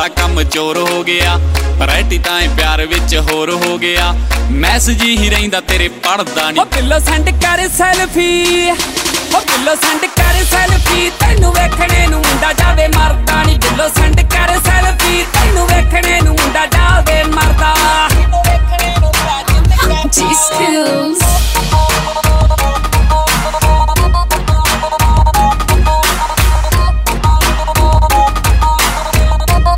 ਤਾਂ ਕੰਮ ਚੋਰ ਹੋ ਗਿਆ, ਵੈਰਾਈਟੀ ਤਾਂ ਇਹ ਪਿਆਰ ਵਿੱਚ ਹੋਰ ਹੋ ਗਿਆ। ਮੈਸੇਜ ਹੀ ਰਹਿੰਦਾ ਤੇਰੇ ਪੜਦਾ ਨੀ, ਬਿੱਲੋ ਸੈਂਡ ਕਰ ਸੈਲਫੀ, ਬਿੱਲੋ ਸੈਂਡ ਕਰ ਸੈਲਫੀ, ਤੈਨੂੰ ਵੇਖਣੇ ਨੂੰ ਮੁੰਡਾ ਜਾਵੇ ਮਰਦਾ ਨੀ। ਬਿੱਲੋ ਸੈਂਡ ਕਰ ਸੈਲਫੀ।